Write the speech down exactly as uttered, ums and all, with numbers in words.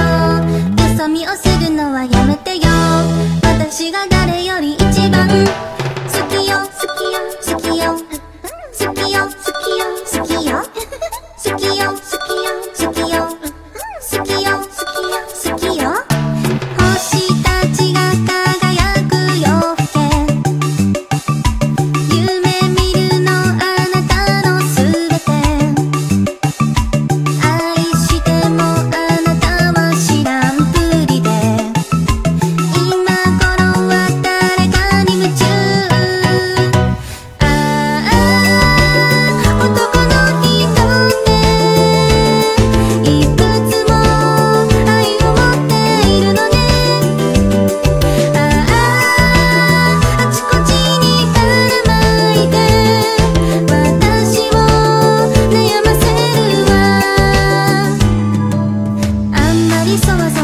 よそ見をするのはやめてよ。私が誰より一番好きよ好きよ好きよ好きよ好きよ好きよ好きよ好きよ好きよ好きよ好きよ好きよ。星たちが輝く夜更け、夢見るのあなたのすべて、愛してもあなたは知らんぷりで、今頃は誰かに夢中。ああ男の人っていくつも愛を持っているのね。あああちこちにばらまいて私を悩ませるわ。あんまりそわそ